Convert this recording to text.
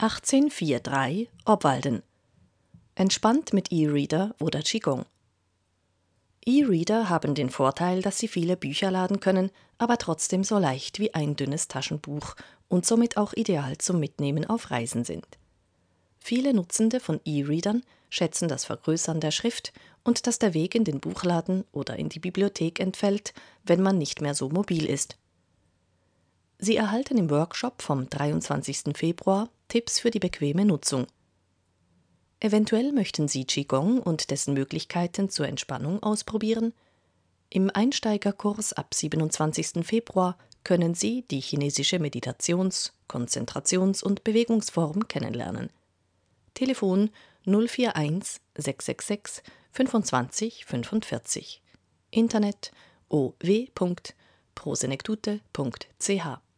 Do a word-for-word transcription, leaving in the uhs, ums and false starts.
achtzehn dreiundvierzig Obwalden. Entspannt mit E-Reader oder Qigong. E-Reader haben den Vorteil, dass sie viele Bücher laden können, aber trotzdem so leicht wie ein dünnes Taschenbuch und somit auch ideal zum Mitnehmen auf Reisen sind. Viele Nutzende von E-Readern schätzen das Vergrößern der Schrift und dass der Weg in den Buchladen oder in die Bibliothek entfällt, wenn man nicht mehr so mobil ist. Sie erhalten im Workshop vom dreiundzwanzigsten Februar Tipps für die bequeme Nutzung. Eventuell möchten Sie Qigong und dessen Möglichkeiten zur Entspannung ausprobieren? Im Einsteigerkurs ab siebenundzwanzigsten Februar können Sie die chinesische Meditations-, Konzentrations- und Bewegungsform kennenlernen. Telefon null vier eins sechs sechs sechs fünfundzwanzig fünfundvierzig. Internet o w punkt prosenektute punkt c h